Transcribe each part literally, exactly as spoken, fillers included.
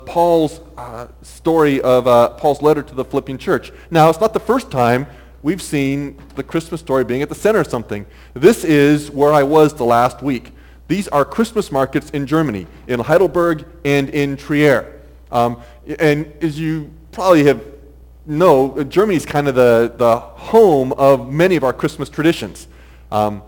Paul's uh, story of uh, Paul's letter to the Philippian church. Now, it's not the first time we've seen the Christmas story being at the center of something. This is where I was the last week. These are Christmas markets in Germany, in Heidelberg and in Trier. Um, and as you probably have know, Germany is kind of the, the home of many of our Christmas traditions. Um,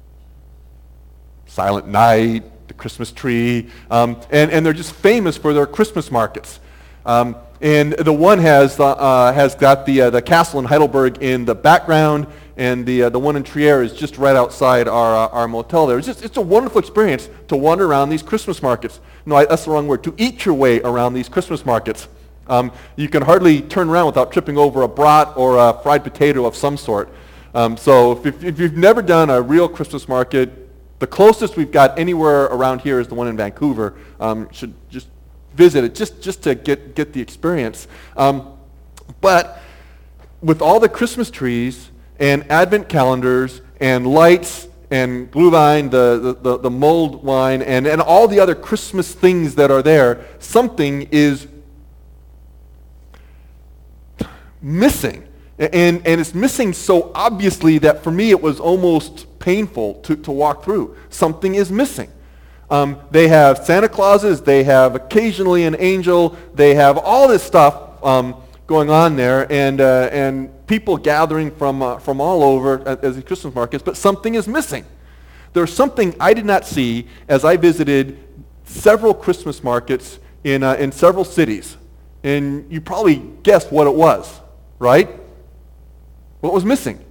Silent Night, the Christmas tree, um, and, and they're just famous for their Christmas markets. Um, and the one has uh, uh, has got the uh, the castle in Heidelberg in the background, and the uh, the one in Trier is just right outside our uh, our motel there. It's just it's a wonderful experience to wander around these Christmas markets. No, I, that's the wrong word. To eat your way around these Christmas markets. Um, you can hardly turn around without tripping over a brat or a fried potato of some sort. Um, so if, if you've never done a real Christmas market, the closest we've got anywhere around here is the one in Vancouver. Um, should just visit it just, just to get, get the experience. Um, but with all the Christmas trees and Advent calendars and lights and Glühwein, the, the, the, the mulled wine, and, and all the other Christmas things that are there, something is missing. And, and it's missing so obviously that for me it was almost painful to, to walk through. Something is missing. Um, they have Santa Clauses, they have occasionally an angel, they have all this stuff um, going on there, and uh, and people gathering from uh, from all over at, at the Christmas markets, but something is missing. There's something I did not see as I visited several Christmas markets in uh, in several cities, and you probably guessed what it was, right? What was missing?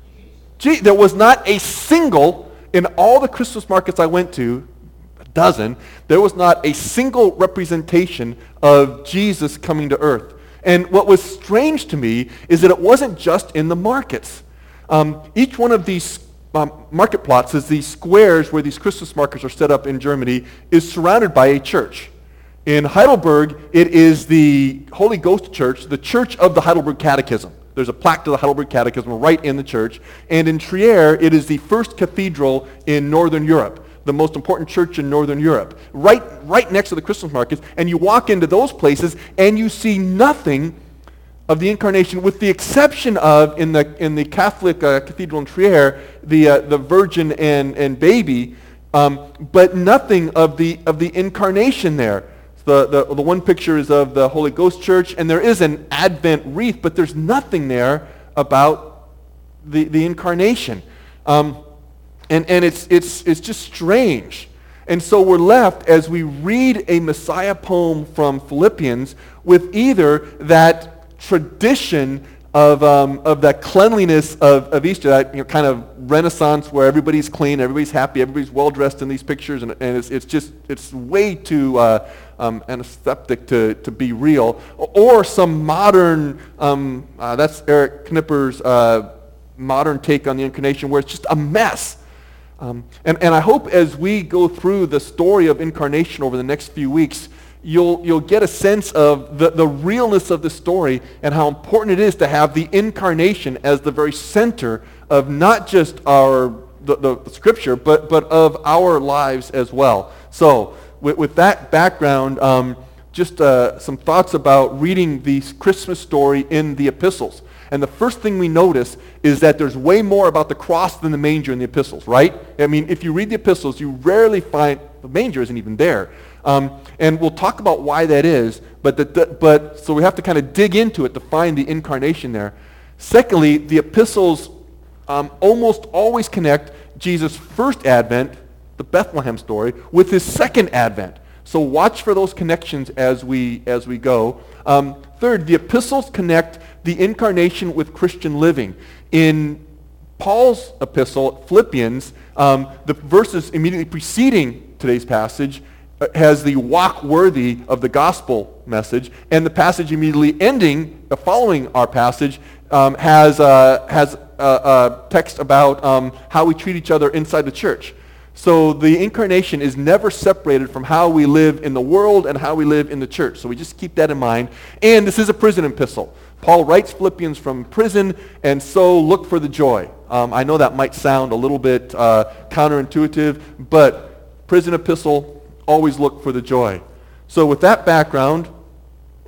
Gee, there was not a single, in all the Christmas markets I went to, a dozen, there was not a single representation of Jesus coming to earth. And what was strange to me is that it wasn't just in the markets. Um, each one of these um, market plots, is these squares where these Christmas markets are set up in Germany, is surrounded by a church. In Heidelberg, it is the Holy Ghost Church, the Church of the Heidelberg Catechism. There's a plaque to the Heidelberg Catechism right in the church. And in Trier, it is the first cathedral in Northern Europe, the most important church in Northern Europe, right, right next to the Christmas markets. And you walk into those places, and you see nothing of the Incarnation, with the exception of, in the in the Catholic uh, cathedral in Trier, the uh, the Virgin and, and baby, um, but nothing of the of the Incarnation there. The, the, the one picture is of the Holy Ghost Church, and there is an Advent wreath, but there's nothing there about the, the Incarnation. Um, and and it's, it's, it's just strange. And so we're left, as we read a Messiah poem from Philippians, with either that tradition of um, of that cleanliness of, of Easter, that you know, kind of Renaissance where everybody's clean, everybody's happy, everybody's well dressed in these pictures, and, and it's, it's just it's way too uh, um, antiseptic to, to be real, or some modern um, uh, that's Eric Knipper's uh, modern take on the Incarnation, where it's just a mess. Um, and and I hope as we go through the story of Incarnation over the next few weeks, You'll, you'll get a sense of the, the realness of the story and how important it is to have the Incarnation as the very center of not just our the, the, the Scripture, but, but of our lives as well. So with, with that background, um, just uh, some thoughts about reading the Christmas story in the epistles. And the first thing we notice is that there's way more about the cross than the manger in the epistles, right? I mean, if you read the epistles, you rarely find, the manger isn't even there. Um, and we'll talk about why that is, but the, the, but so we have to kind of dig into it to find the Incarnation there. Secondly, the epistles um, almost always connect Jesus' first advent, the Bethlehem story, with his second advent. So watch for those connections as we as we go. Um, third, the epistles connect the Incarnation with Christian living. In Paul's epistle, Philippians, um, the verses immediately preceding today's passage has the walk worthy of the gospel message, and the passage immediately ending, uh, following our passage, um, has uh, has a, a text about um, how we treat each other inside the church. So the Incarnation is never separated from how we live in the world and how we live in the church. So we just keep that in mind. And this is a prison epistle. Paul writes Philippians from prison, and so look for the joy. Um, I know that might sound a little bit uh, counterintuitive, but prison epistle, always look for the joy. So with that background,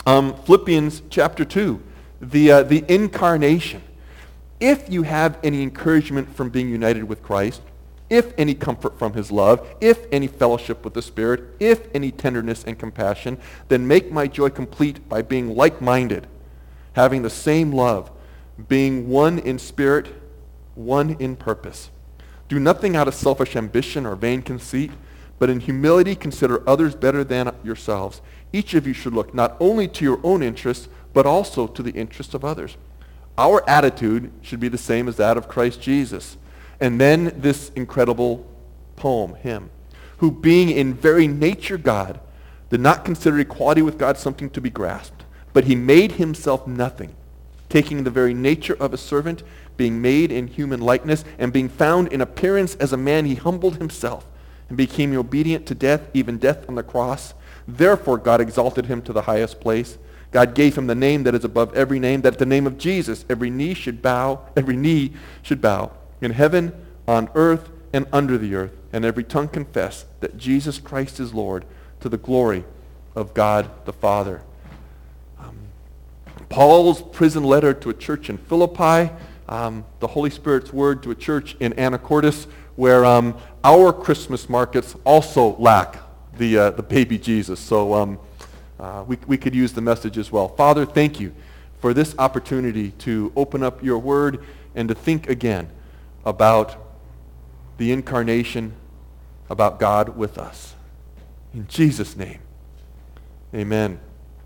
Um, Philippians chapter two, the, uh, the incarnation. If you have any encouragement from being united with Christ, if any comfort from his love, if any fellowship with the Spirit, if any tenderness and compassion, then make my joy complete by being like-minded, having the same love, being one in spirit, one in purpose. Do nothing out of selfish ambition or vain conceit, but in humility consider others better than yourselves. Each of you should look not only to your own interests, but also to the interests of others. Our attitude should be the same as that of Christ Jesus. And then this incredible poem, hymn, who being in very nature God, did not consider equality with God something to be grasped, but he made himself nothing, taking the very nature of a servant, being made in human likeness, and being found in appearance as a man, he humbled himself and became obedient to death, even death on the cross. Therefore God exalted him to the highest place. God gave him the name that is above every name, that at the name of Jesus every knee should bow, every knee should bow, in heaven, on earth, and under the earth, and every tongue confess that Jesus Christ is Lord, to the glory of God the Father. Um, Paul's prison letter to a church in Philippi, um, the Holy Spirit's word to a church in Anacortes, where um, our Christmas markets also lack the uh, the baby Jesus. So um, uh, we we could use the message as well. Father, thank you for this opportunity to open up your word and to think again about the incarnation, about God with us. In Jesus' name, amen.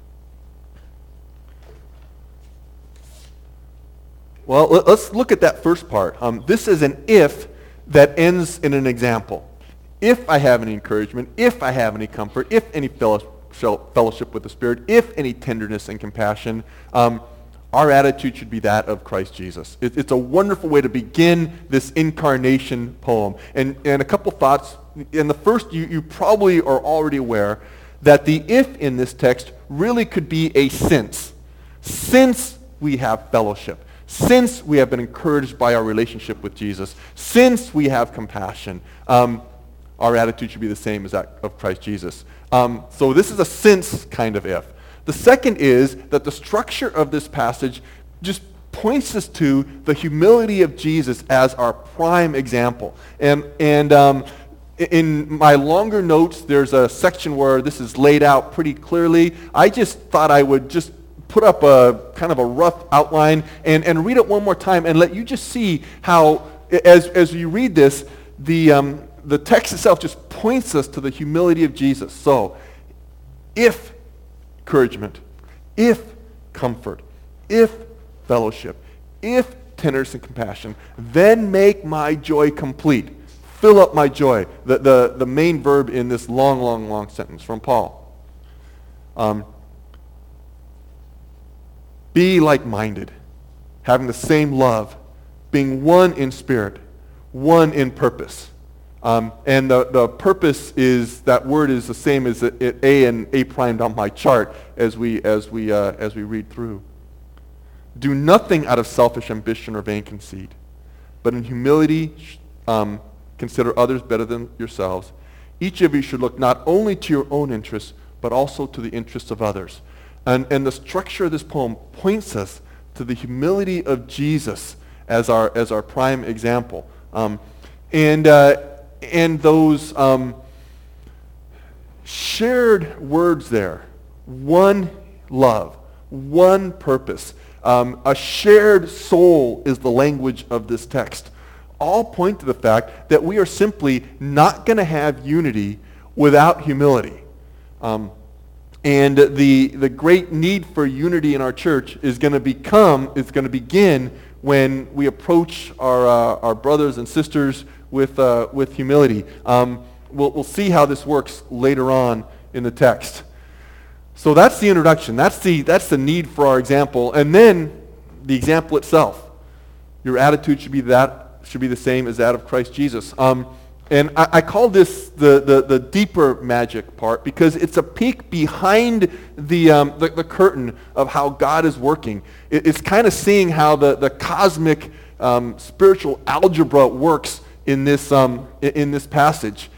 Well, let's look at that first part. Um, this is an if that ends in an example. If I have any encouragement, if I have any comfort, if any fellowship with the Spirit, if any tenderness and compassion, um, our attitude should be that of Christ Jesus. It, it's a wonderful way to begin this incarnation poem. And, and a couple thoughts. In the first, you, you probably are already aware that the if in this text really could be a since. Since we have fellowship, since we have been encouraged by our relationship with Jesus, since we have compassion, um, our attitude should be the same as that of Christ Jesus. Um, so this is a since kind of if. The second is that the structure of this passage just points us to the humility of Jesus as our prime example. And, and um, in my longer notes, there's a section where this is laid out pretty clearly. I just thought I would just put up a kind of a rough outline and, and read it one more time and let you just see how, as, as you read this, the, um, the text itself just points us to the humility of Jesus. So, if encouragement, if comfort, if fellowship, if tenderness and compassion, then make my joy complete. Fill up my joy. The, the, the main verb in this long, long, long sentence from Paul. Um, be like-minded, having the same love, being one in spirit, one in purpose. Um, and the, the purpose is, that word is the same as a, a and a primed on my chart as we, as, we, uh, as we read through. Do nothing out of selfish ambition or vain conceit, but in humility um, consider others better than yourselves. Each of you should look not only to your own interests, but also to the interests of others. And, and the structure of this poem points us to the humility of Jesus as our, as our prime example. Um, and... Uh, And those um, shared words there, one love, one purpose, um, a shared soul is the language of this text, all point to the fact that we are simply not going to have unity without humility. Um, and the, the great need for unity in our church is going to become, is going to begin when we approach our, uh, our brothers and sisters with uh, with humility. Um, we'll, we'll see how this works later on in the text. So that's the introduction. That's the, that's the need for our example. And then the example itself. Your attitude should be that should be the same as that of Christ Jesus. Um, and I, I call this the, the, the deeper magic part because it's a peek behind the, um, the, the curtain of how God is working. It, it's kind of seeing how the, the cosmic um, spiritual algebra works in this um, in this passage.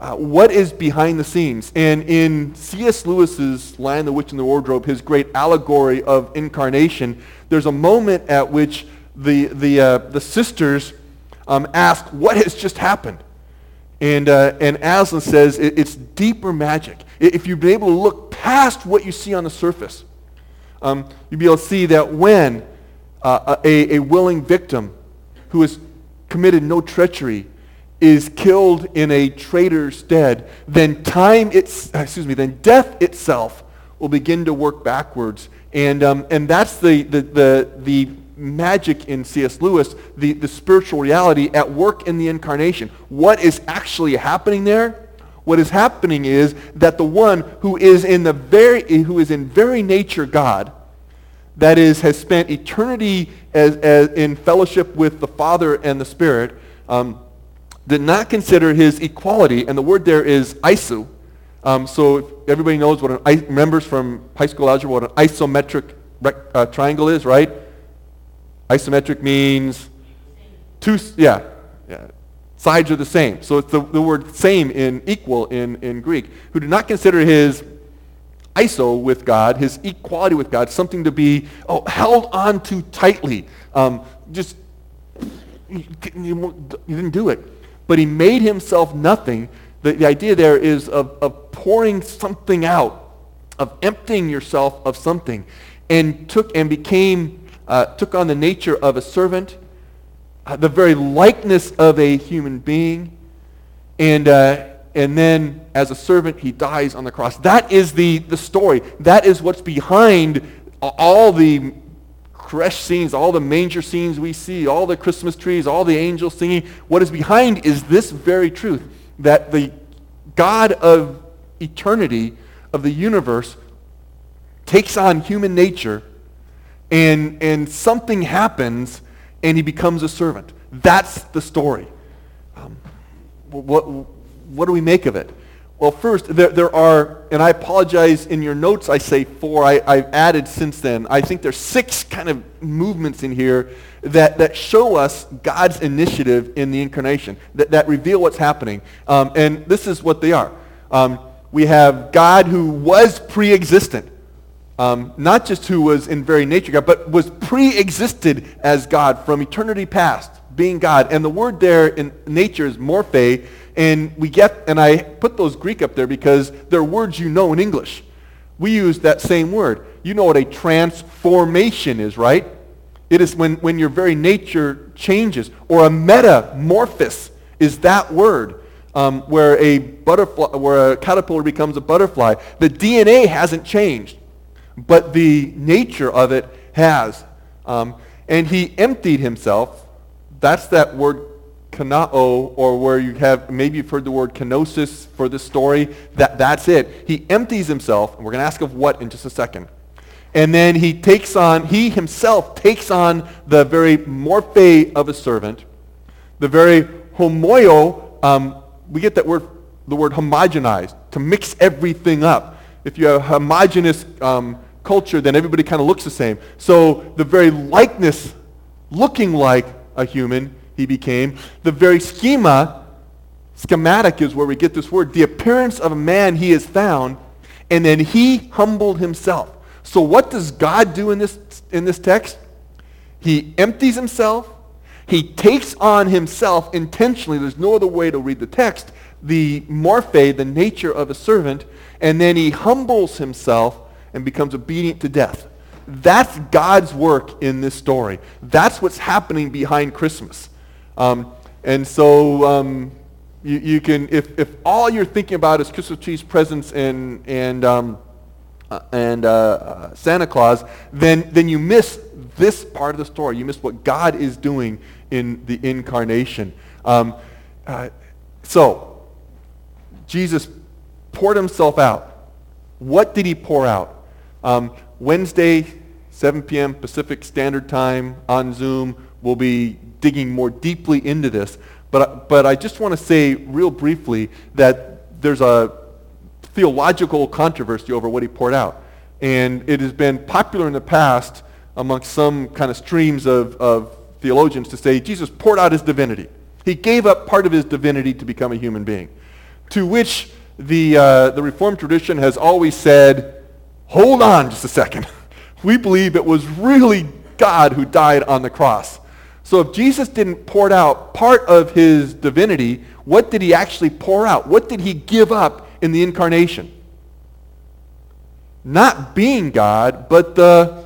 uh, what is behind the scenes. And in C S Lewis's Lion, the Witch, and the Wardrobe, his great allegory of incarnation, there's a moment at which the, the, uh, the sisters um, ask, what has just happened? And, uh, and Aslan says it, it's deeper magic. If you've been able to look past what you see on the surface, um, you'll be able to see that when uh, a, a willing victim who has committed no treachery is killed in a traitor's stead, then time, it's, excuse me, then death itself will begin to work backwards. And, um, and that's the, the, the, the magic in C S Lewis, the, the spiritual reality at work in the incarnation. What is actually happening there? What is happening is that the one who is in the very who is in very nature God, that is, has spent eternity as, as in fellowship with the Father and the Spirit, um, did not consider his equality, and the word there is iso. Um, so if everybody knows what an I, remembers from high school algebra what an isometric rec, uh, triangle is, right? Isometric means two, yeah, yeah, sides are the same. So it's the, the word same in equal in, in Greek. Who did not consider his iso with God, his equality with God, something to be oh, held on to tightly. Um, just, he, he didn't do it. But he made himself nothing. The, the idea there is of, of pouring something out, of emptying yourself of something, and took and became Uh, took on the nature of a servant, uh, the very likeness of a human being, and uh, and then as a servant he dies on the cross. That is the, the story. That is what's behind all the creche scenes, all the manger scenes we see, all the Christmas trees, all the angels singing. What is behind is this very truth, that the God of eternity, of the universe, takes on human nature, And, and something happens, and he becomes a servant. That's the story. Um, what, what do we make of it? Well, first, there, there are, and I apologize, in your notes I say four. I, I've added since then. I think there's six kind of movements in here that, that show us God's initiative in the incarnation, that, that reveal what's happening. Um, and this is what they are. Um, we have God who was pre-existent. Um, not just who was in very nature God, but was pre-existed as God from eternity past, being God. And the word there in nature is morphe, and we get, and I put those Greek up there because they're words you know in English. We use that same word. You know what a transformation is, right? It is when, when your very nature changes. Or a metamorphosis is that word, um, where a butterfly, where a caterpillar becomes a butterfly. The D N A hasn't changed, but the nature of it has. Um, and he emptied himself. That's that word kanao, or where you have, maybe you've heard the word kenosis for this story. That, that's it. He empties himself, and we're going to ask of what in just a second. And then he takes on, he himself takes on the very morphe of a servant, the very homoio. Um, we get that word, the word homogenized, to mix everything up. If you have a homogeneous um, culture, then everybody kind of looks the same. So the very likeness, looking like a human, he became. The very schema, schematic is where we get this word. The appearance of a man he is found, and then he humbled himself. So what does God do in this, in this text? He empties himself. He takes on himself intentionally. There's no other way to read the text. The morphe, the nature of a servant, and then he humbles himself and becomes obedient to death. That's God's work in this story. That's what's happening behind Christmas. Um, and so um, you, you can, if, if all you're thinking about is Christmas trees, presents, and and um, uh, and uh, uh, Santa Claus, then then you miss this part of the story. You miss what God is doing in the incarnation. Um, uh, so. Jesus poured himself out. What did he pour out? Um, Wednesday, seven p.m. Pacific Standard Time on Zoom, we'll be digging more deeply into this. But, but I just want to say real briefly that there's a theological controversy over what he poured out. And it has been popular in the past amongst some kind of streams of, of theologians to say Jesus poured out his divinity. He gave up part of his divinity to become a human being. To which the, uh, the Reformed tradition has always said, hold on just a second. We believe it was really God who died on the cross. So if Jesus didn't pour out part of his divinity, what did he actually pour out? What did he give up in the incarnation? Not being God, but the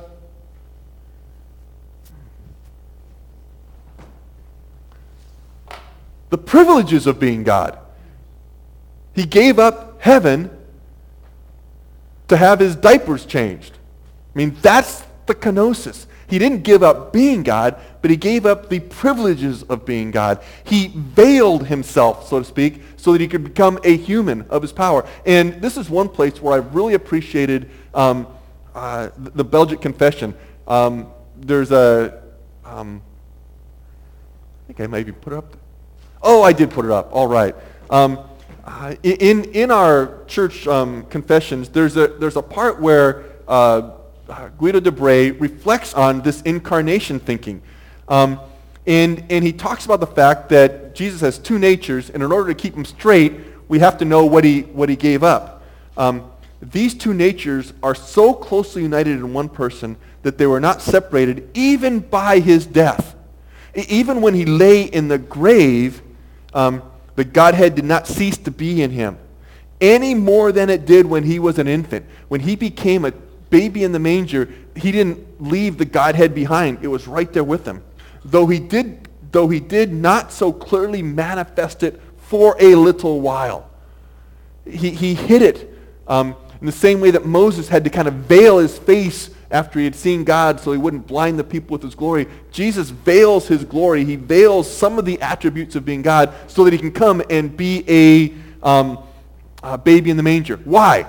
the privileges of being God. He gave up heaven to have his diapers changed. I mean, that's the kenosis. He didn't give up being God, but he gave up the privileges of being God. He veiled himself, so to speak, so that he could become a human of his power. And this is one place where I've really appreciated um, uh, the Belgic Confession. Um, there's a, um, I think I maybe put it up. Oh, I did put it up. All right. Um, uh, in in our church um, confessions, there's a there's a part where uh, Guido de Bray reflects on this incarnation thinking. Um, and, and he talks about the fact that Jesus has two natures, and in order to keep them straight, we have to know what he, what he gave up. Um, these two natures are so closely united in one person that they were not separated even by his death. E- even when he lay in the grave, um, the Godhead did not cease to be in him, any more than it did when he was an infant. When he became a baby in the manger, he didn't leave the Godhead behind. It was right there with him. Though he did, though he did not so clearly manifest it for a little while. He, he hid it um, in the same way that Moses had to kind of veil his face after he had seen God so he wouldn't blind the people with his glory. Jesus veils his glory. He veils some of the attributes of being God so that he can come and be a, um, a baby in the manger. Why?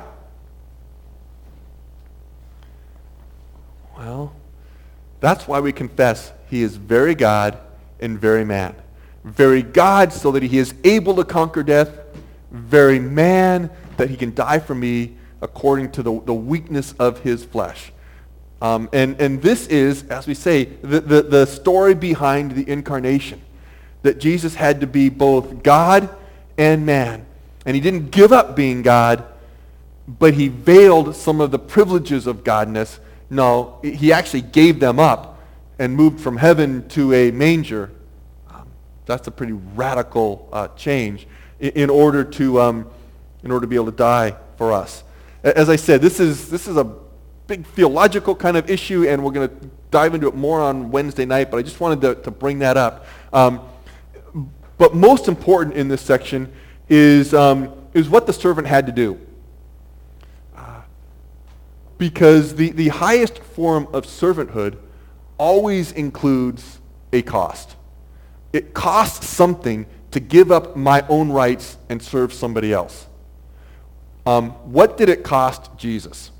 Well, that's why we confess he is very God and very man. Very God so that he is able to conquer death. Very man that he can die for me according to the, the weakness of his flesh. Um, and, and this is, as we say, the, the, the story behind the incarnation. That Jesus had to be both God and man. And he didn't give up being God, but he veiled some of the privileges of godness. No, he actually gave them up and moved from heaven to a manger. Um, that's a pretty radical uh, change in, in order to um, in order to be able to die for us. As I said, this is this is a big theological kind of issue, and we're going to dive into it more on Wednesday night. But I just wanted to, to bring that up. Um, but most important in this section is um, is what the servant had to do. Because the, the highest form of servanthood always includes a cost. It costs something to give up my own rights and serve somebody else. Um, what did it cost Jesus?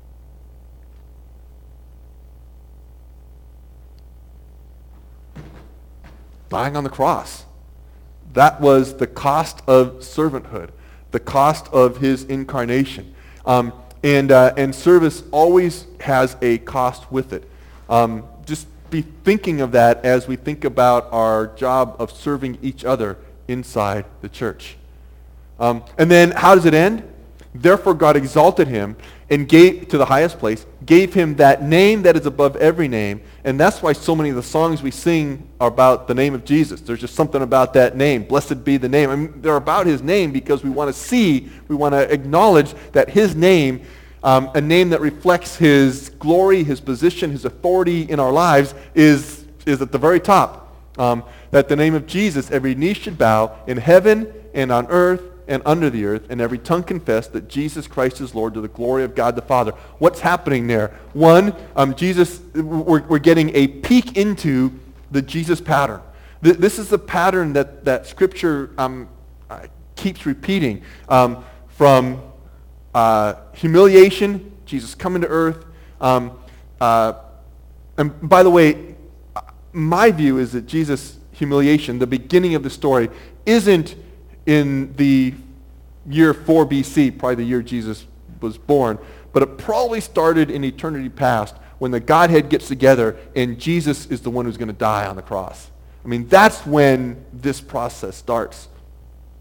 Dying on the cross. That was the cost of servanthood, the cost of his incarnation. Um, And, uh, and service always has a cost with it. Um, just be thinking of that as we think about our job of serving each other inside the church. Um, and then how does it end? Therefore God exalted him and gave to the highest place, gave him that name that is above every name. And that's why so many of the songs we sing are about the name of Jesus. There's just something about that name. Blessed be the name. I mean, they're about his name because we want to see, we want to acknowledge that his name, um, a name that reflects his glory, his position, his authority in our lives, is, is at the very top. Um, that the name of Jesus, every knee should bow in heaven and on earth and under the earth, and every tongue confess that Jesus Christ is Lord to the glory of God the Father. What's happening there? One, um, Jesus, we're, we're getting a peek into the Jesus pattern. Th- this is the pattern that, that Scripture um, uh, keeps repeating. Um, from uh, humiliation, Jesus coming to earth. Um, uh, and by the way, my view is that Jesus' humiliation, the beginning of the story, isn't in the year four B C, probably the year Jesus was born, but it probably started in eternity past when the Godhead gets together and Jesus is the one who's going to die on the cross. I mean, that's when this process starts.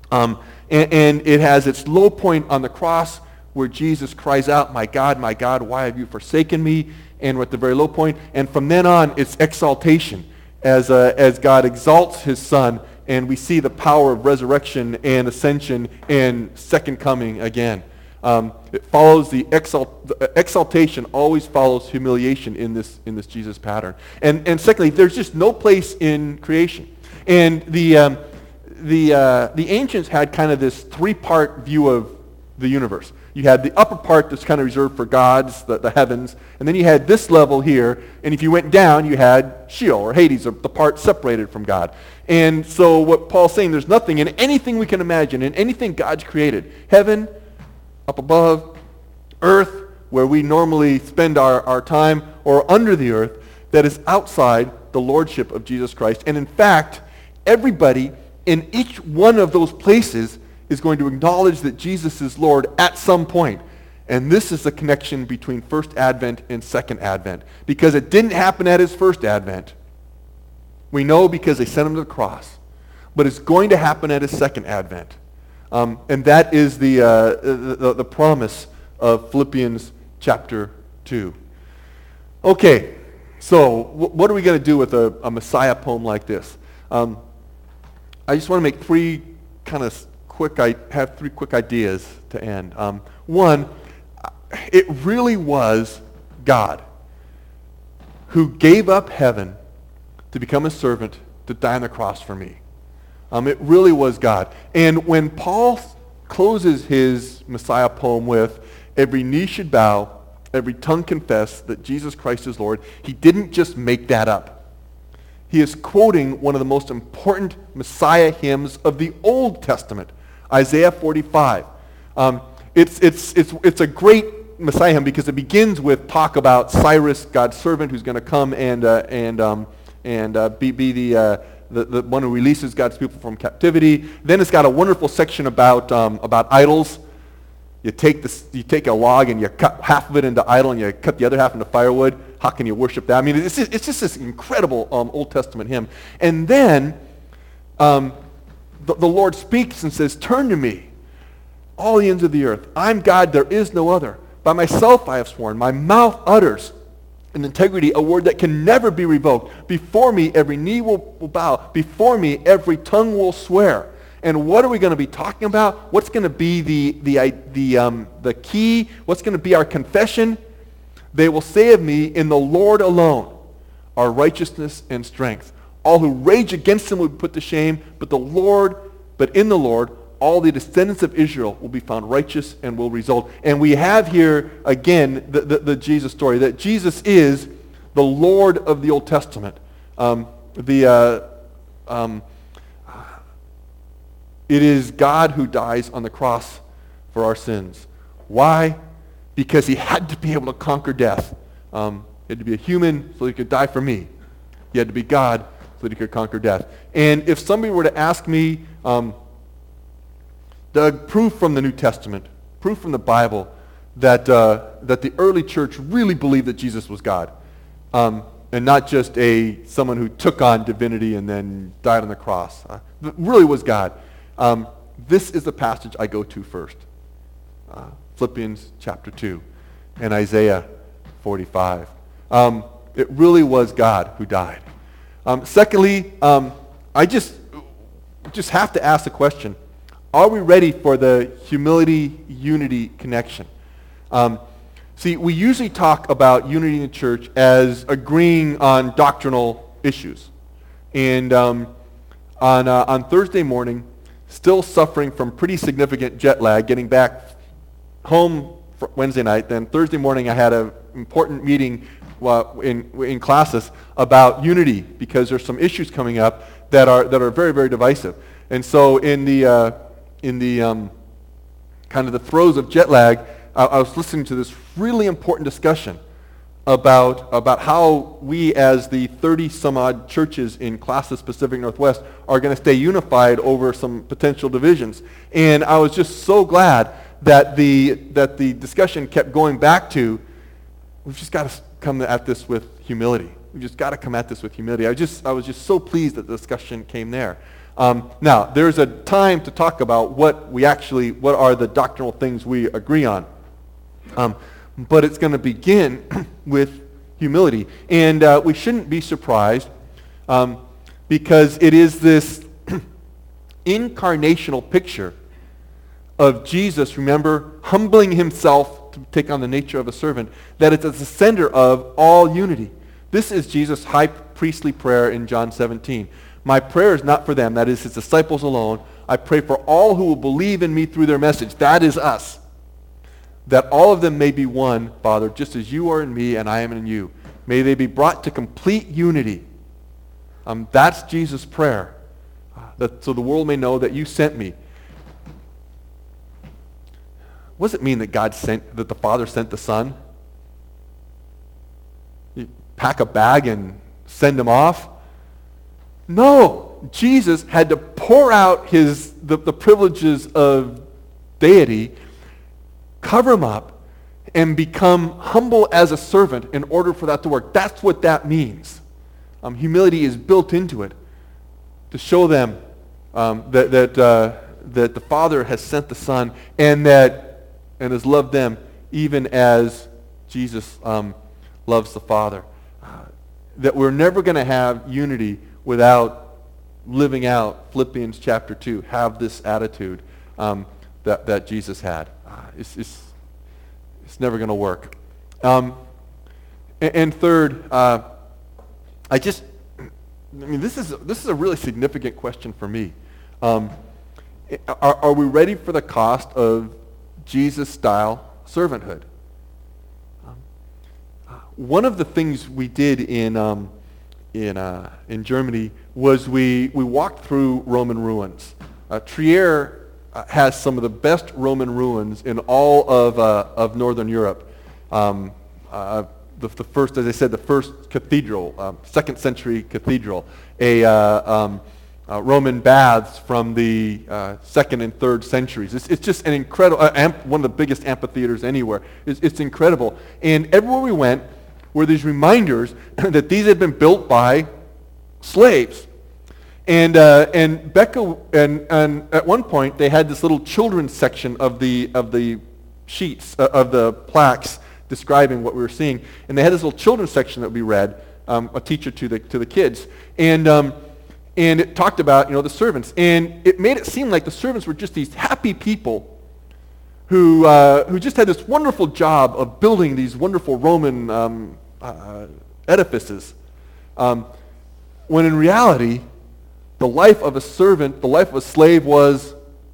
Um, and, and it has its low point on the cross where Jesus cries out, "My God, my God, why have you forsaken me?" And we're at the very low point. And from then on, it's exaltation as, uh, as God exalts his Son, and we see the power of resurrection and ascension and second coming again. Um, it follows the, exalt, the exaltation always follows humiliation in this in this Jesus pattern. And and secondly, there's just no place in creation. And the um, the uh, the ancients had kind of this three-part view of the universe. You had the upper part that's kind of reserved for gods, the, the heavens, and then you had this level here, and if you went down, you had Sheol, or Hades, or the part separated from God. And so what Paul's saying, there's nothing in anything we can imagine, in anything God's created, heaven, up above, earth, where we normally spend our, our time, or under the earth, that is outside the lordship of Jesus Christ. And in fact, everybody in each one of those places is going to acknowledge that Jesus is Lord at some point. And this is the connection between first advent and second advent. Because it didn't happen at his first advent. We know because they sent him to the cross. But it's going to happen at his second advent. Um, and that is the, uh, the, the, the promise of Philippians chapter two. Okay, so w- what are we going to do with a, a Messiah poem like this? Um, I just want to make three kind of quick, I have three quick ideas to end. Um, one, it really was God who gave up heaven to become a servant to die on the cross for me. Um, it really was God. And when Paul closes his Messiah poem with, "Every knee should bow, every tongue confess that Jesus Christ is Lord," he didn't just make that up. He is quoting one of the most important Messiah hymns of the Old Testament, Isaiah forty-five. Um, it's, it's, it's, it's a great Messiah hymn because it begins with talk about Cyrus, God's servant, who's going to come and, uh, and, um, and uh, be, be the, uh, the, the one who releases God's people from captivity. Then it's got a wonderful section about, um, about idols. You take, this, you take a log and you cut half of it into idol and you cut the other half into firewood. How can you worship that? I mean, it's just, it's just this incredible um, Old Testament hymn. And then um, the, the Lord speaks and says, "Turn to me, all the ends of the earth. I'm God, there is no other. By myself I have sworn. My mouth utters in integrity a word that can never be revoked. Before me every knee will, will bow. Before me every tongue will swear." And what are we going to be talking about? What's going to be the, the, the, um, the key? What's going to be our confession? "They will say of me, in the Lord alone are righteousness and strength. All who rage against him will be put to shame, but the Lord, but in the Lord, all the descendants of Israel will be found righteous and will result." And we have here, again, the, the, the Jesus story, that Jesus is the Lord of the Old Testament. Um, the... Uh, um, It is God who dies on the cross for our sins. Why? Because he had to be able to conquer death. Um, he had to be a human so he could die for me. He had to be God so that he could conquer death. And if somebody were to ask me, um, Doug, proof from the New Testament, proof from the Bible, that, uh, that the early church really believed that Jesus was God, um, and not just a someone who took on divinity and then died on the cross, uh, but really was God. Um, this is the passage I go to first. Uh, Philippians chapter two and Isaiah forty-five. Um, it really was God who died. Um, secondly, um, I just, just have to ask the question, are we ready for the humility-unity connection? Um, see, we usually talk about unity in the church as agreeing on doctrinal issues. And um, on, uh, on Thursday morning, still suffering from pretty significant jet lag, getting back home for Wednesday night. Then Thursday morning I had an important meeting uh, in, in classes about unity because there's some issues coming up that are, that are very, very divisive. And so in the, uh, in the um, kind of the throes of jet lag, I, I was listening to this really important discussion about, about how we as the thirty some odd churches in Classes Pacific Northwest are going to stay unified over some potential divisions. And I was just so glad that the, that the discussion kept going back to, we've just got to come at this with humility. We've just got to come at this with humility. I, just, I was just so pleased that the discussion came there. Um, now, there's a time to talk about what we actually, what are the doctrinal things we agree on. Um, but it's going to begin with humility. And uh, we shouldn't be surprised um, because it is this incarnational picture of Jesus, remember, humbling himself to take on the nature of a servant, that it's at the center of all unity. This is Jesus' high priestly prayer in John seventeen. My prayer is not for them, that is his disciples alone. I pray for all who will believe in me through their message. That is us. That all of them may be one, Father, just as you are in me and I am in you. May they be brought to complete unity. Um, that's Jesus' prayer. Uh, that, so the world may know that you sent me. What does it mean that God sent, that the Father sent the Son? You pack a bag and send him off? No, Jesus had to pour out his the, the privileges of deity, cover him up, and become humble as a servant in order for that to work. That's what that means. Um, humility is built into it to show them um, that that uh, that the Father has sent the Son and that and has loved them even as Jesus um, loves the Father. Uh, that we're never going to have unity without living out Philippians chapter two, have this attitude um, that, that Jesus had. Uh, it's, it's, it's never going to work. Um, and, and third, uh, I just, I mean, this is, this is a really significant question for me. Um, are, are we ready for the cost of Jesus-style servanthood? Um, uh, one of the things we did in... Um, in uh, in Germany was we we walked through Roman ruins. Uh, Trier uh, has some of the best Roman ruins in all of uh, of Northern Europe. Um, uh, the, the first, as I said, the first cathedral, um, second century cathedral, a uh, um, uh, Roman baths from the uh, second and third centuries. It's, it's just an incredible, uh, amp, one of the biggest amphitheaters anywhere. It's, it's incredible, and everywhere we went were these reminders that these had been built by slaves. And uh, and Becca and, and at one point they had this little children's section of the of the sheets uh, of the plaques describing what we were seeing. And they had this little children's section that we read, um, a teacher to the to the kids, and um, and it talked about you know the servants, and it made it seem like the servants were just these happy people who uh, who just had this wonderful job of building these wonderful Roman um, uh, edifices, um, when in reality, the life of a servant, the life of a slave was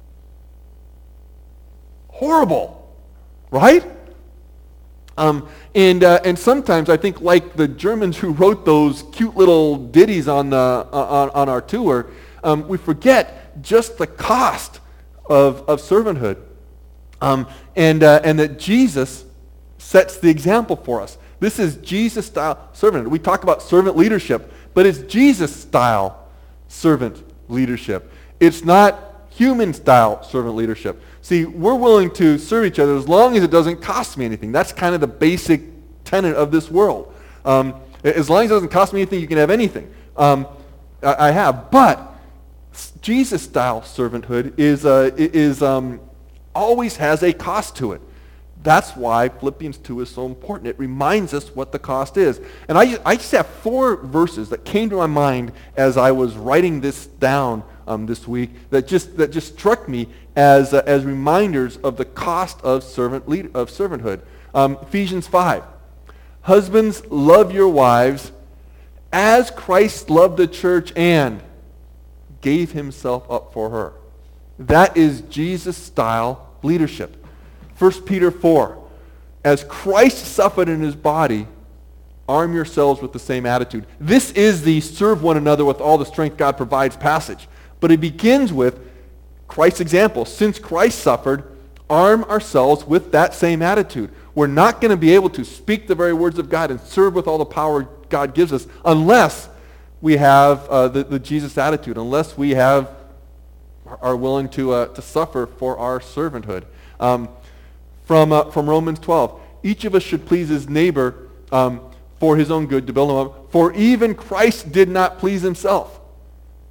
horrible, right? Um, and uh, and sometimes I think, like the Germans who wrote those cute little ditties on the uh, on, on our tour, um, we forget just the cost of of servanthood. Um, and uh, and that Jesus sets the example for us. This is Jesus-style servant. We talk about servant leadership, but it's Jesus-style servant leadership. It's not human-style servant leadership. See, we're willing to serve each other as long as it doesn't cost me anything. That's kind of the basic tenet of this world. Um, as long as it doesn't cost me anything, you can have anything. Um, I, I have, but Jesus-style servanthood is uh, is um, always has a cost to it. That's why Philippians two is so important. It reminds us what the cost is. And I, I just have four verses that came to my mind as I was writing this down um, this week that just that just struck me as uh, as reminders of the cost of servant lead, of servanthood. Um, Ephesians five. Husbands, love your wives as Christ loved the church and gave himself up for her. That is Jesus-style leadership. First Peter four, as Christ suffered in his body, arm yourselves with the same attitude. This is the serve one another with all the strength God provides passage. But it begins with Christ's example. Since Christ suffered, arm ourselves with that same attitude. We're not going to be able to speak the very words of God and serve with all the power God gives us unless we have uh, the, the Jesus attitude, unless we have are willing to uh, to suffer for our servanthood. Um, from uh, from Romans twelve, each of us should please his neighbor um, for his own good, to build him up. For even Christ did not please himself.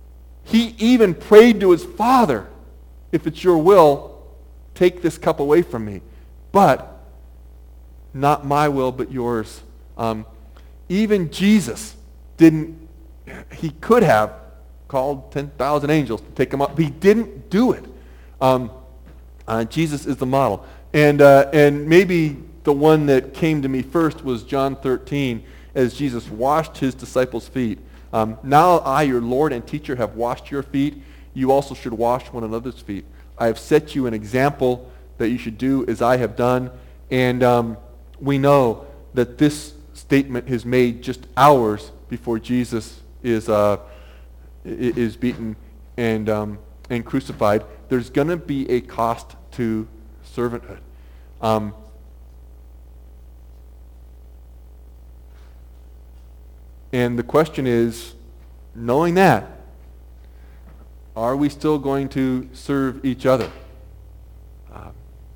He even prayed to his Father, if it's your will, take this cup away from me. But not my will, but yours. Um, even Jesus didn't, he could have called ten thousand angels to take him up. He didn't do it. Um, uh, Jesus is the model. And, uh, and maybe the one that came to me first was John thirteen, as Jesus washed his disciples' feet. Um, now I, your Lord and teacher, have washed your feet. You also should wash one another's feet. I have set you an example that you should do as I have done. And um, we know that this statement is made just hours before Jesus is uh, is beaten and um, and crucified. There's going to be a cost to servanthood. Um, and the question is, knowing that, are we still going to serve each other? Uh,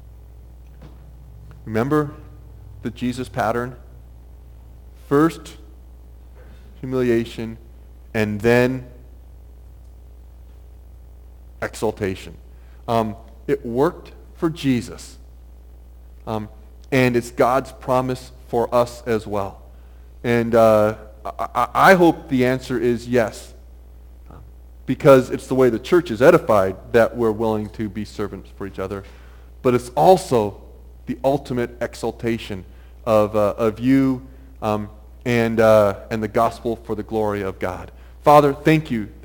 remember the Jesus pattern? First, humiliation, and then exaltation. Um, it worked for Jesus. Um, and it's God's promise for us as well. And uh, I, I hope the answer is yes. Because it's the way the church is edified that we're willing to be servants for each other. But it's also the ultimate exaltation of, uh, of you um, and, uh, and the gospel for the glory of God. Father, thank you